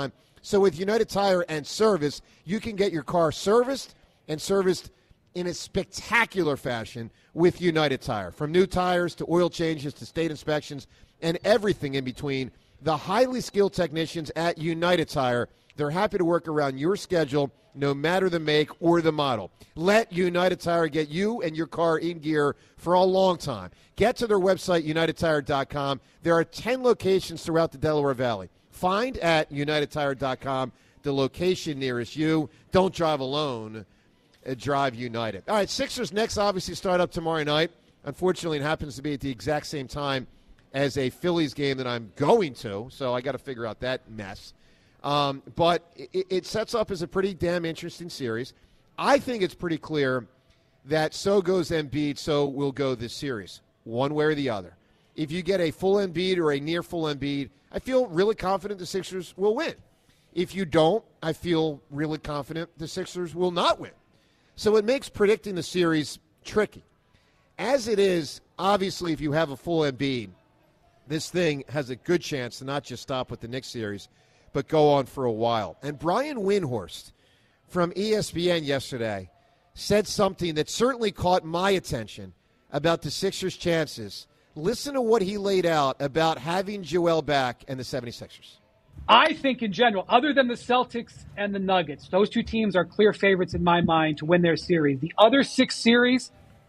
So with United Tire and Service, you can get your car serviced and serviced in a spectacular fashion with United Tire. From new tires to oil changes to state inspections and everything in between, the highly skilled technicians at United Tire, they're happy to work around your schedule no matter the make or the model. Let United Tire get you and your car in gear for a long time. Get to their website, united tire dot com. There are ten locations throughout the Delaware Valley. Find at united tire dot com the location nearest you. Don't drive alone. Uh, drive United. All right, Sixers next obviously start up tomorrow night. Unfortunately, it happens to be at the exact same time as a Phillies game that I'm going to, so I got to figure out that mess. Um, but it, it sets up as a pretty damn interesting series. I think it's pretty clear that so goes Embiid, so will go this series, one way or the other. If you get a full Embiid or a near full Embiid, I feel really confident the Sixers will win. If you don't, I feel really confident the Sixers will not win. So it makes predicting the series tricky. As it is, obviously, if you have a full Embiid, this thing has a good chance to not just stop with the Knicks series, but go on for a while. And Brian Windhorst from E S P N yesterday said something that certainly caught my attention about the Sixers' chances. Listen to what he laid out about having Joel back and the seventy-sixers. I think in general, other than the Celtics and the Nuggets, those two teams are clear favorites in my mind to win their series. The other six series,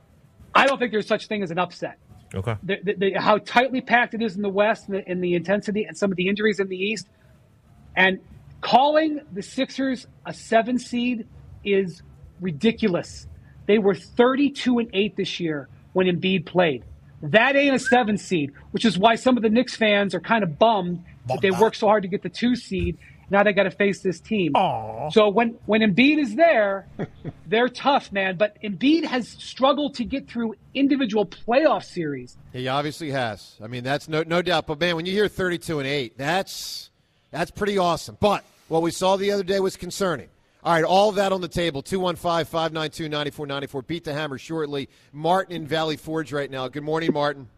I don't think there's such thing as an upset. Okay. The, the, the, how tightly packed it is in the West and the, and the intensity and some of the injuries in the East. And calling the Sixers a seven seed is ridiculous. They were thirty-two and eight this year when Embiid played. That ain't a seven seed, which is why some of the Knicks fans are kind of bummed that they worked so hard to get the two seed. Now they got to face this team. Aww. So when, when Embiid is there, they're tough, man. But Embiid has struggled to get through individual playoff series. He obviously has. I mean, that's no no doubt. But, man, when you hear thirty-two and eight, that's that's pretty awesome. But what we saw the other day was concerning. All right, all of that on the table. two one five, five nine two, nine four nine four. Beat the Hammer shortly. Martin in Valley Forge right now. Good morning, Martin.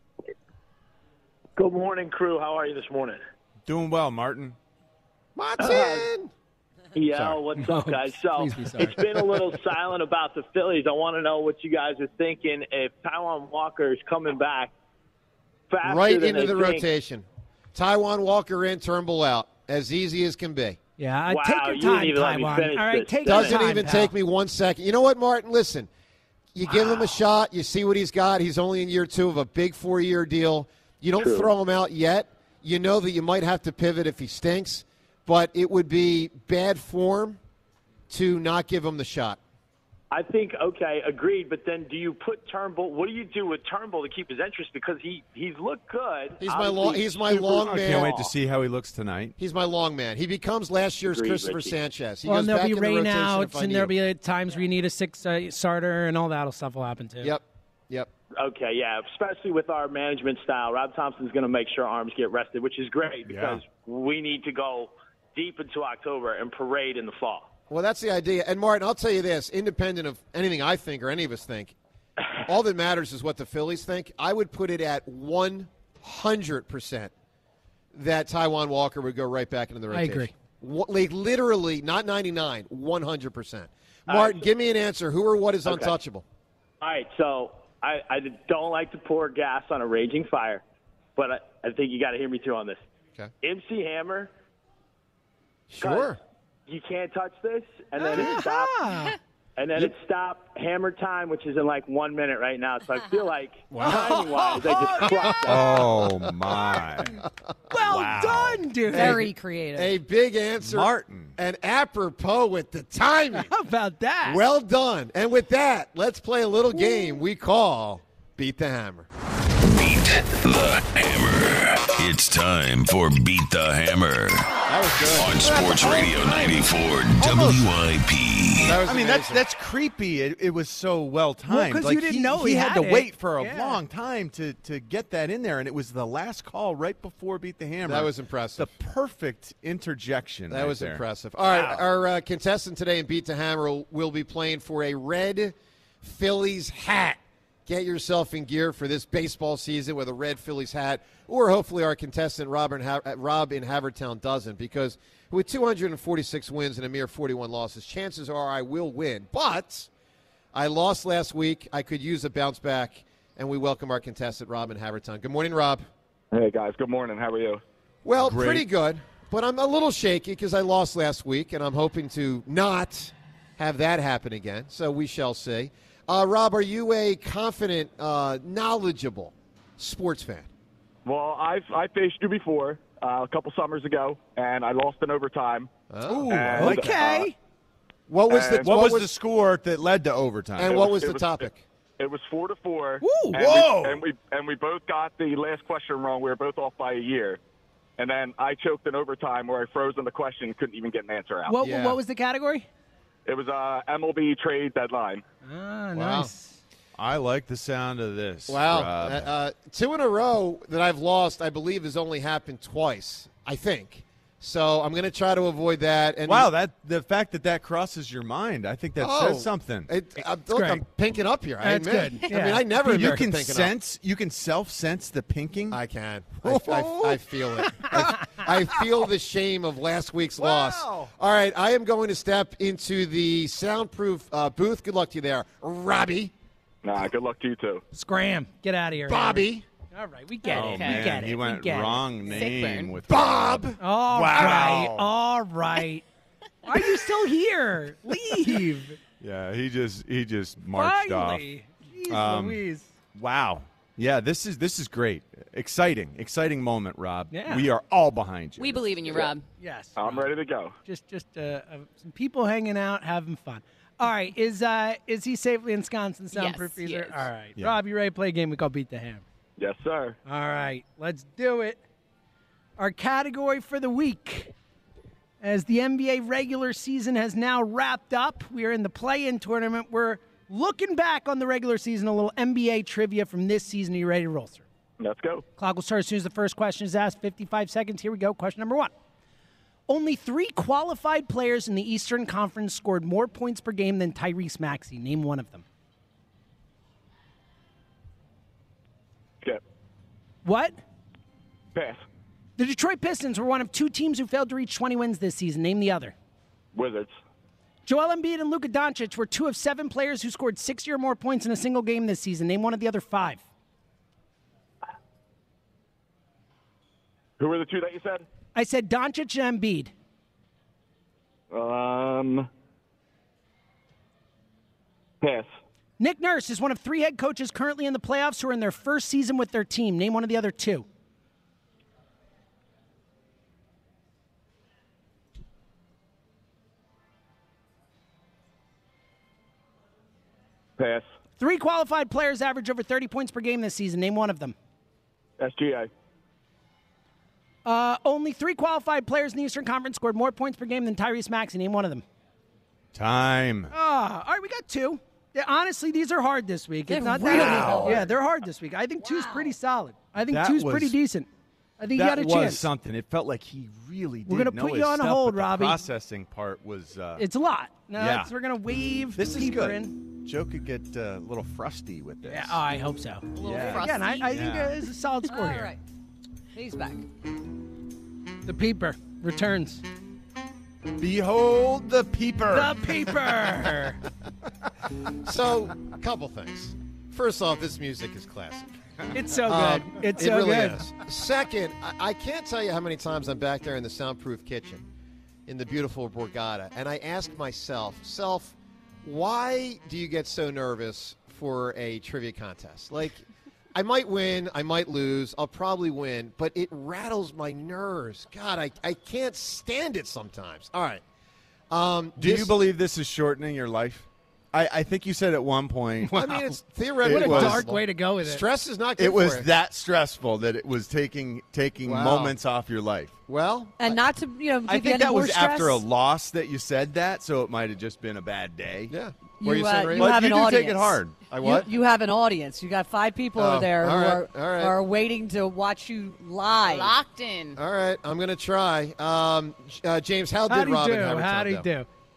Good morning, crew. How are you this morning? Doing well, Martin. Martin! Uh, yeah, Sorry. what's No, up, guys? So please be sorry. it's been a little silent about the Phillies. I want to know what you guys are thinking if Taijuan Walker is coming back faster Right than into they the think. rotation. Taijuan Walker in, Turnbull out. As easy as can be. Yeah, Wow, take your you time, didn't even let me Taijuan. finish All right, this. take your Doesn't time, even pal. take me one second. You know what, Martin? Listen, you give him a shot. You see what he's got. He's only in year two of a big four-year deal. You don't True. throw him out yet. You know that you might have to pivot if he stinks, but it would be bad form to not give him the shot. I think, okay, agreed, but then do you put Turnbull – what do you do with Turnbull to keep his interest? Because he, he's looked good. He's my Obviously, long, he's my super long I man. can't wait to see how he looks tonight. He's my long man. He becomes last year's Agreed, Christopher Richie. Sanchez. He Well, goes and there'll back be in the rotation rainouts, if I and need there'll him. be times where you need a six uh, starter, and all that stuff will happen too. Yep, yep. Okay, yeah, especially with our management style. Rob Thompson's going to make sure arms get rested, which is great because we need to go deep into October and parade in the fall. Well, that's the idea. And, Martin, I'll tell you this, independent of anything I think or any of us think, all that matters is what the Phillies think. I would put it at one hundred percent that Taijuan Walker would go right back into the I rotation. agree. What, like, literally, not ninety-nine, one hundred percent. Martin, give me an answer. Who or what is Okay. untouchable? All right, so I, I don't like to pour gas on a raging fire, but I, I think you got to hear me through on this. Okay. M C Hammer. Sure. You can't touch this, and then it stopped. And then it stopped hammer time, which is in like one minute right now. So I feel like timing-wise, I just crushed that. Oh, my. Well Wow. done, dude. Very creative. A big answer. Martin. And apropos with the timing. How about that? Well done. And with that, let's play a little game we call Beat the Hammer. Beat the Hammer. It's time for Beat the Hammer. That was good. On Sports Radio ninety-four W I P. That was I mean, that's amazing. that's creepy. It, it was so well timed. 'cause like you didn't he, know he, he had, had to it. wait for a Yeah. long time to to get that in there, and it was the last call right before Beat the Hammer. That was impressive. The perfect interjection. That right was there. impressive. All right, our uh, contestant today in Beat the Hammer will, will be playing for a red Phillies hat. get yourself in gear for this baseball season with a red Phillies hat, or hopefully our contestant Rob in, ha- Rob in Havertown doesn't, because with two hundred forty-six wins and a mere forty-one losses, chances are I will win. But I lost last week. I could use a bounce back, and we welcome our contestant Rob in Havertown. Good morning, Rob. Hey, guys. Good morning. How are you? Well, Great. pretty good, but I'm a little shaky because I lost last week, and I'm hoping to not have that happen again, so we shall see. Uh, Rob, are you a confident, uh, knowledgeable sports fan? Well, I've I faced you before uh, a couple summers ago, and I lost in overtime. Oh, And, okay. uh, What was the and- What was the score that led to overtime? And It what was- was it the topic? It was four to four. Ooh, and whoa. We, and we and we both got the last question wrong. We were both off by a year, and then I choked in overtime where I froze on the question, and couldn't even get an answer out. What, what was the category? It was uh, M L B trade deadline. Ah, Wow. nice. I like the sound of this. Wow. Rob. Uh, uh, two in a row that I've lost, I believe, has only happened twice, I think. So I'm going to try to avoid that. And wow, that the fact that that crosses your mind, I think that Oh, says something. It, uh, look, great. I'm pinking up here. I That's admit. good. I mean, Yeah. I never You admit to can pinking up. sense, you can self-sense the pinking. I can. I, I, I feel it. I, I feel the shame of last week's loss. All right, I am going to step into the soundproof uh, booth. Good luck to you there, Robbie. Nah, good luck to you too. Scram. Get out of here. Bobby. All right, we get Oh, it. We man, get it. he we went get it. wrong name with Bob. All Wow. right. All right. Why are you still here? Leave. Yeah, he just he just marched Finally. Jeez off. Louise. Wow. Yeah, this is this is great. Exciting. Exciting moment, Rob. Yeah. We are all behind you. We believe in you, Rob. Yes. I'm ready to go. Just just uh, uh, some people hanging out, having fun. All right. Is uh is he safely ensconced in the soundproof Yes, he freezer? is. All right. Yeah. Rob, you ready to play a game we call Beat the Ham? Yes, sir. All right. Let's do it. Our category for the week. As the N B A regular season has now wrapped up, we are in the play-in tournament. We're looking back on the regular season, a little N B A trivia from this season. Are you ready to roll through? Let's go. Clock will start as soon as the first question is asked. fifty-five seconds. Here we go. Question number one. Only three qualified players in the Eastern Conference scored more points per game than Tyrese Maxey. Name one of them. Skip. What? Pass. The Detroit Pistons were one of two teams who failed to reach twenty wins this season. Name the other. Wizards. Joel Embiid and Luka Doncic were two of seven players who scored sixty or more points in a single game this season. Name one of the other five. Who were the two that you said? I said Doncic and Embiid. Um. Pass. Nick Nurse is one of three head coaches currently in the playoffs who are in their first season with their team. Name one of the other two. Pass. Three qualified players average over thirty points per game this season. Name one of them. S G A. Uh, only three qualified players in the Eastern Conference scored more points per game than Tyrese Maxey. Name one of them. Time. Ah, all right, we got two. Yeah, honestly, these are hard this week. They're it's not really that hard. Yeah, they're hard this week. I think two's pretty solid. I think That two's was- pretty decent. I think that you got a was chance. something. It felt like he really did We're gonna know put his you on stuff, hold, but the Robbie. processing part was. Uh, It's a lot. No, Yeah. that's- we're gonna wave this the is keeper good. in. Joe could get uh, a little frosty with this. Yeah, oh, I hope so. A little Yeah. frosty. Again, I, I think Yeah. uh, it's a solid score All here. right. He's back. The peeper returns. Behold the peeper. The peeper. So, a couple things. First off, this music is classic. It's so good. Um, it's it so really good. is. Second, I, I can't tell you how many times I'm back there in the soundproof kitchen in the beautiful Borgata, and I ask myself, self, why do you get so nervous for a trivia contest? Like, I might win, I might lose, I'll probably win, but it rattles my nerves. God, I, I can't stand it sometimes. All right. Um, Do this- you believe this is shortening your life? I, I think you said at one point. I mean, it's theoretically It was- Dark possible. way to go with it. Stress is not good It was for you. that stressful that it was taking taking Wow. moments off your life. Well, And not to, you know, give I you think any that more was stress. after a loss that you said that, so it might have just been a bad day. yeah. You, What are you uh, saying, you Ray? But have you an do audience. take it hard. I what? You, you have an audience. You got five people Oh, over there all who right, are, all right. are waiting to watch you live. Locked in. All right, I'm going to try. Um, uh, James, how How did do you Robin do? Havertown How do you do?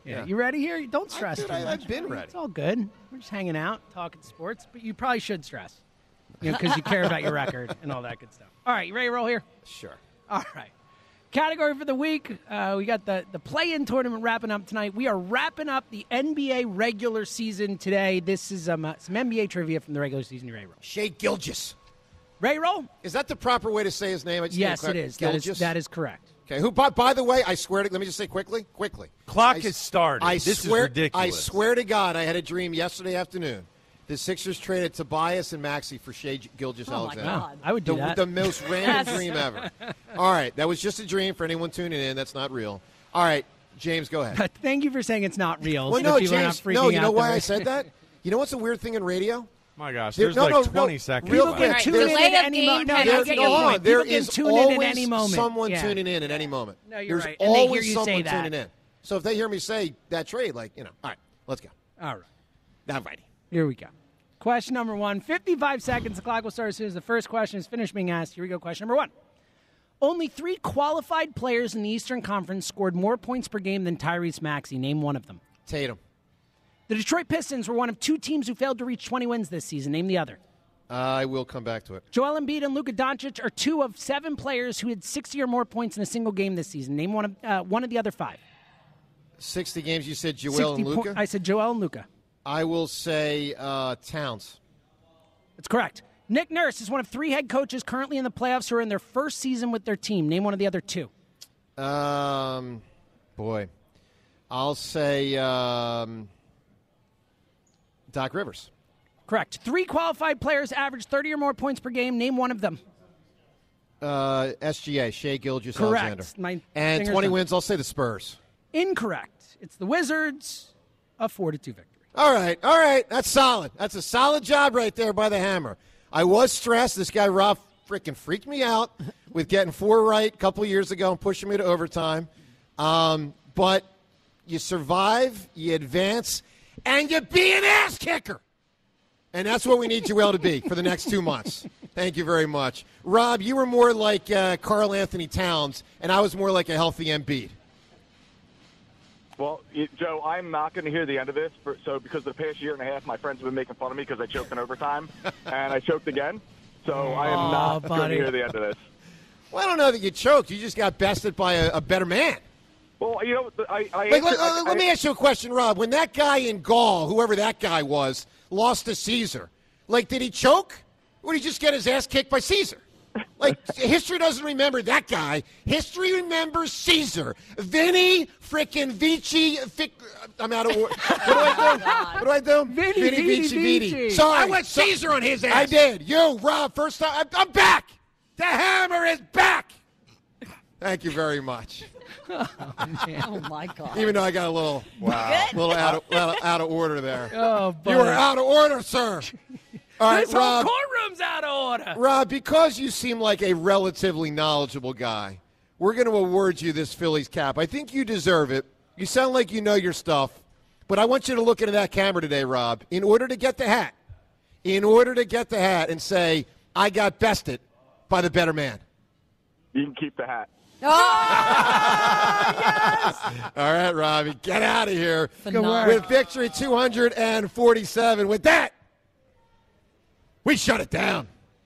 Yeah. You ready here? Don't stress. I, dude, too I, much. I've been ready. It's all good. We're just hanging out, talking sports, but you probably should stress. You know, because you care about your record and all that good stuff. All right, you ready to roll here? Sure. All right. Category for the week, uh, we got the, the play-in tournament wrapping up tonight. We are wrapping up the N B A regular season today. This is um, uh, some N B A trivia from the regular season. You ready to roll? Shea Gilgeous. Ready to roll? Is that the proper way to say his name? I just Yes, need it to is. That is. Gilgeous? That is correct. Okay. Who? By, by the way, I swear to. Let me just say quickly, quickly. Clock I, has started. I this swear, is ridiculous. I swear to God, I had a dream yesterday afternoon. The Sixers traded Tobias and Maxey for Shea Gilgeous Oh, my Alexander. God. I would do the, that. The most random Yes. dream ever. All right, that was just a dream for anyone tuning in. That's not real. All right, James, go ahead. Thank you for saying it's not real. Well, so no, people are not James. freaking No, you know out why there. I said that? You know what's a weird thing in radio? My gosh, There- there's no, like no, twenty no. seconds Real left. quick, Right, tune there's- in Delay at of any game moment. No, time. I There, get no, your hold point. on. There People can is tune in always at any moment. someone Yeah. tuning in at any moment. No, you're There's right. And they hear always you someone say that. tuning in. So if they hear me say that trade, like, you know, all right, let's go. All right. Now, righty. Here we go. Question number one. fifty-five seconds. The clock will start as soon as the first question is finished being asked. Here we go. Question number one. Only three qualified players in the Eastern Conference scored more points per game than Tyrese Maxey. Name one of them. Tatum. The Detroit Pistons were one of two teams who failed to reach twenty wins this season. Name the other. Uh, I will come back to it. Joel Embiid and Luka Doncic are two of seven players who had sixty or more points in a single game this season. Name one of uh, one of the other five. sixty games, you said Joel sixty and po- Luka? I said Joel and Luka. I will say uh, Towns. That's correct. Nick Nurse is one of three head coaches currently in the playoffs who are in their first season with their team. Name one of the other two. Um, boy. I'll say um, Doc Rivers. Correct. Three qualified players average thirty or more points per game. Name one of them. Uh, S G A, Shea Gilgeous Correct. Alexander. My and fingers twenty done. wins, I'll say the Spurs. Incorrect. It's the Wizards. A four to two victory. All right, all right. That's solid. That's a solid job right there by the Hammer. I was stressed. This guy, Rob, freaking freaked me out with getting four right a couple years ago and pushing me to overtime. Um, but you survive, you advance, and you be an ass kicker. And that's what we need Joel to be for the next two months. Thank you very much. Rob, you were more like uh, Karl Anthony Towns, and I was more like a healthy Embiid. Well, you, Joe, I'm not going to hear the end of this. For, so because the past year and a half, my friends have been making fun of me because I choked in overtime, and I choked again. So I am Aw, not going to buddy. hear the end of this. Well, I don't know that you choked. You just got bested by a, a better man. Well, you know, I, I, Like, let, I, let me ask you a question, Rob. When that guy in Gaul, whoever that guy was, lost to Caesar, like, did he choke? Or did he just get his ass kicked by Caesar? Like, history doesn't remember that guy. History remembers Caesar. Vinny frickin' Vici. Fic, I'm out of order. What do I do? What do I do? Vinny, Vinny Vici, Vici, Vici. Vici. Sorry. I went Caesar on his ass. I did. You, Rob, first time. I'm, I'm back. The Hammer is back. Thank you very much. Oh, my God. Even though I got a little, wow, little out of, little out of order there. Oh, you were out of order, sir. All right, this whole Rob. courtroom's out of order. Rob, because you seem like a relatively knowledgeable guy, we're going to award you this Phillies cap. I think you deserve it. You sound like you know your stuff. But I want you to look into that camera today, Rob, in order to get the hat. In order to get the hat and say, I got bested by the better man. You can keep the hat. All right, Robbie, get out of here. Phenomenal. With victory two hundred forty-seven. With that, we shut it down.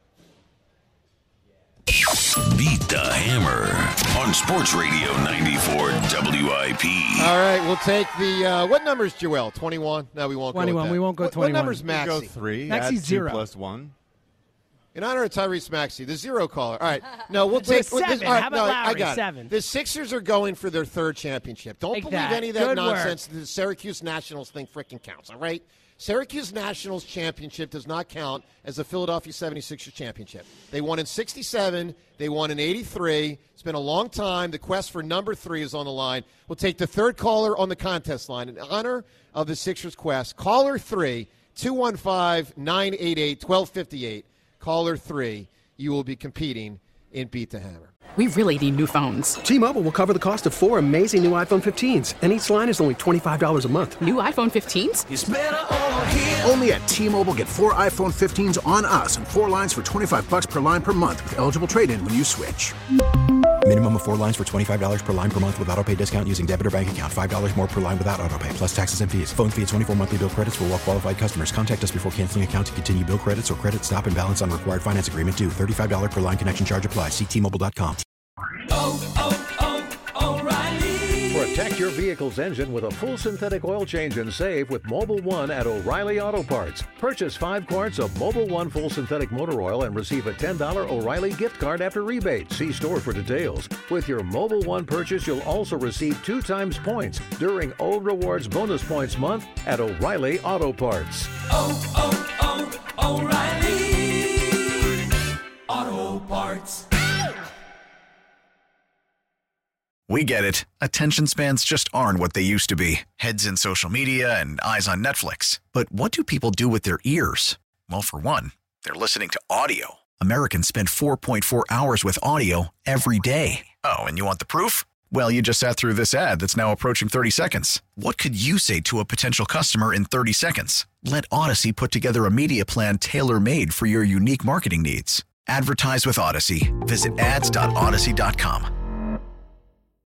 Beat the Hammer on Sports Radio ninety-four W I P. All right, we'll take the, uh, what number is Joel? twenty-one? No, we won't twenty-one. go with that. We won't go what, twenty-one. What number's We Maxie? go three. Maxie's add two zero. plus one. In honor of Tyrese Maxey, the zero caller. All right. No, we'll With take a seven. This, all right, How about no, Lowry? I got it. Seven. The Sixers are going for their third championship. Don't Take believe that. any of that Good nonsense that the Syracuse Nationals think frickin' counts, all right? Syracuse Nationals championship does not count as the Philadelphia seventy-sixers championship. They won in sixty-seven. They won in eighty-three. It's been a long time. The quest for number three is on the line. We'll take the third caller on the contest line in honor of the Sixers quest. Caller three, two one five, nine eight eight, one two five eight. Caller three, you will be competing in Beat the Hammer. We really need new phones. T-Mobile will cover the cost of four amazing new iPhone fifteens, and each line is only twenty-five dollars a month. New iPhone fifteens? It's better over here. Only at T-Mobile, get four iPhone fifteens on us and four lines for twenty-five bucks per line per month with eligible trade-in when you switch. Minimum of four lines for twenty-five dollars per line per month with auto pay discount using debit or bank account. five dollars more per line without auto pay, plus taxes and fees. Phone fee at twenty-four monthly bill credits for well-qualified customers. Contact us before canceling account to continue bill credits or credit stop and balance on required finance agreement due. thirty-five dollars per line connection charge applies. See T Mobile dot com. Oh, oh, oh, O'Reilly. Protect your vehicle's engine with a full synthetic oil change and save with Mobil One at O'Reilly Auto Parts. Purchase five quarts of Mobil One full synthetic motor oil and receive a ten dollars O'Reilly gift card after rebate. See store for details. With your Mobil One purchase, you'll also receive two times points during O Rewards Bonus Points Month at O'Reilly Auto Parts. Oh, oh, oh, O'Reilly Auto Parts. We get it. Attention spans just aren't what they used to be. Heads in social media and eyes on Netflix. But what do people do with their ears? Well, for one, they're listening to audio. Americans spend four point four hours with audio every day. Oh, and you want the proof? Well, you just sat through this ad that's now approaching thirty seconds. What could you say to a potential customer in thirty seconds? Let Odyssey put together a media plan tailor-made for your unique marketing needs. Advertise with Odyssey. Visit ads dot odyssey dot com.